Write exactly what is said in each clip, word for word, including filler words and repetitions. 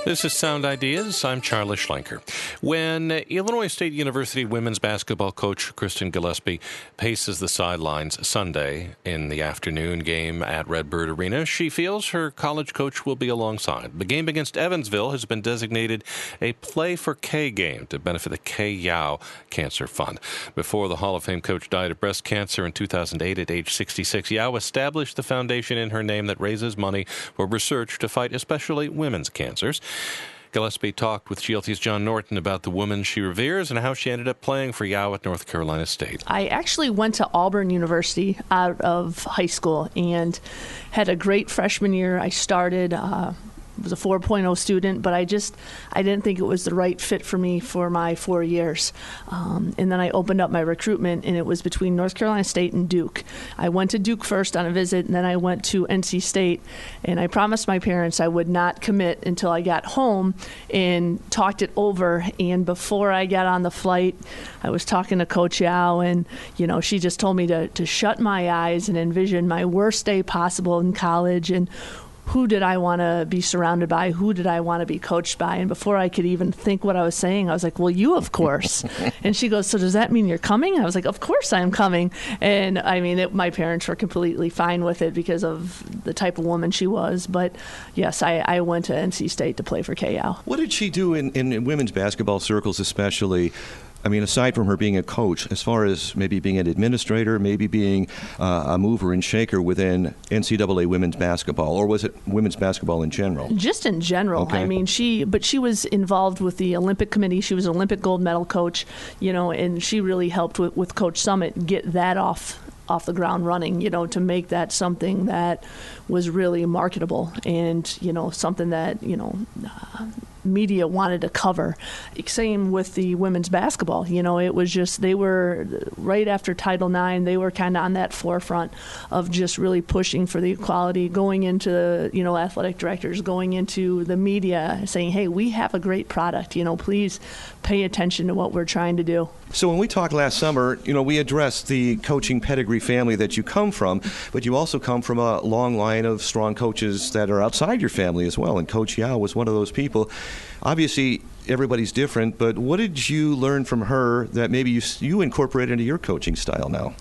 This is Sound Ideas. I'm Charlie Schlenker. When Illinois State University women's basketball coach Kristen Gillespie paces the sidelines Sunday in the afternoon game at Redbird Arena, she feels her college coach will be alongside. The game against Evansville has been designated a Play for K game to benefit the Kay Yow Cancer Fund. Before the Hall of Fame coach died of breast cancer in two thousand eight at age sixty-six, Yow established the foundation in her name that raises money for research to fight especially women's cancers. Gillespie talked with G L T's John Norton about the woman she reveres and how she ended up playing for Yow at North Carolina State. I actually went to Auburn University out of high school and had a great freshman year. I started... Uh, was a four point oh student, but I just, I didn't think it was the right fit for me for my four years. Um, and then I opened up my recruitment, and it was between North Carolina State and Duke. I went to Duke first on a visit, and then I went to N C State, and I promised my parents I would not commit until I got home and talked it over. And before I got on the flight, I was talking to Coach Yow, and, you know, she just told me to, to shut my eyes and envision my worst day possible in college, and who did I want to be surrounded by? Who did I want to be coached by? And before I could even think what I was saying, I was like, well, you, of course. And she goes, so does that mean you're coming? I was like, of course I'm coming. And I mean, it, my parents were completely fine with it because of the type of woman she was. But yes, I, I went to N C State to play for Kay Yow. What did she do in, in, in women's basketball circles especially? I mean, aside from her being a coach, as far as maybe being an administrator, maybe being uh, a mover and shaker within N C double A women's basketball, or was it women's basketball in general? Just in general. Okay. I mean, she, but she was involved with the Olympic committee. She was an Olympic gold medal coach, you know, and she really helped with, with Coach Summit get that off off the ground running, you know, to make that something that was really marketable and, you know, something that, you know, uh, media wanted to cover. Same with the women's basketball. You know, it was just, they were, right after Title nine, they were kind of on that forefront of just really pushing for the equality, going into, you know, athletic directors, going into the media, saying, hey, we have a great product, you know, please pay attention to what we're trying to do. So when we talked last summer, you know, we addressed the coaching pedigree family that you come from, but you also come from a long line of strong coaches that are outside your family as well, and Coach Yow was one of those people. Obviously, everybody's different, but what did you learn from her that maybe you, you incorporate into your coaching style now?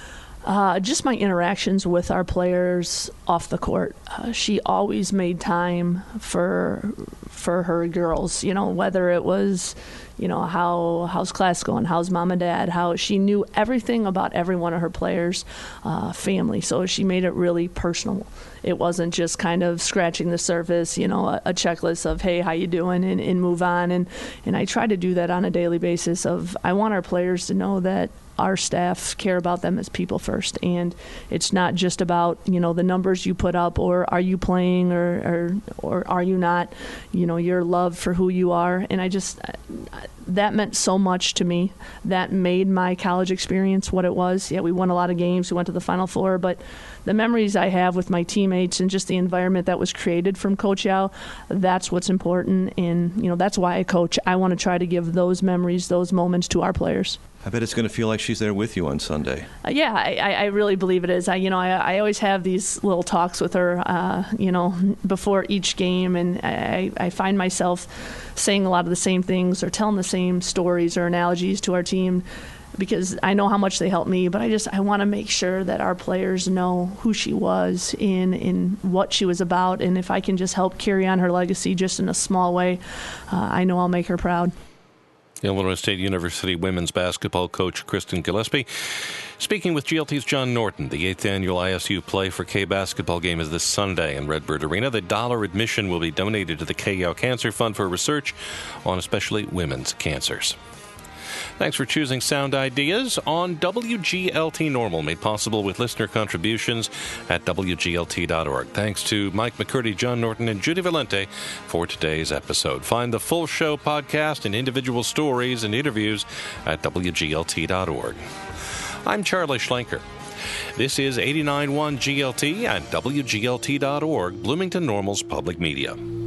Uh, just my interactions with our players off the court. Uh, she always made time for for her girls, you know, whether it was, you know, how how's class going, how's mom and dad, how she knew everything about every one of her players' uh, family. So she made it really personal. It wasn't just kind of scratching the surface, you know, a, a checklist of, hey, how you doing, and, and move on. And, and I try to do that on a daily basis of, I want our players to know that our staff care about them as people first, and it's not just about, you know, the numbers you put up, or are you playing, or or, or are you not, you know, your love for who you are. And I just, that meant so much to me. That made my college experience what it was. Yeah, we won a lot of games, we went to the Final Four, but the memories I have with my teammates and just the environment that was created from Coach Yow, that's what's important. And, you know, that's why I coach. I want to try to give those memories, those moments to our players. I bet it's going to feel like she's there with you on Sunday. Uh, yeah, I, I really believe it is. I, you know, I, I always have these little talks with her, uh, you know, before each game, and I, I find myself saying a lot of the same things or telling the same stories or analogies to our team, because I know how much they help me, but I just, I want to make sure that our players know who she was in, in what she was about, and if I can just help carry on her legacy just in a small way, uh, I know I'll make her proud. Illinois State University women's basketball coach Kristen Gillespie speaking with G L T's John Norton. The eighth annual I S U Play for K basketball game is this Sunday in Redbird Arena. The dollar admission will be donated to the Kay Yow Cancer Fund for research on especially women's cancers. Thanks for choosing Sound Ideas on W G L T Normal, made possible with listener contributions at W G L T dot org. Thanks to Mike McCurdy, John Norton, and Judy Valente for today's episode. Find the full show podcast and individual stories and interviews at W G L T dot org. I'm Charlie Schlenker. This is eighty-nine point one G L T and W G L T dot org, Bloomington Normal's public media.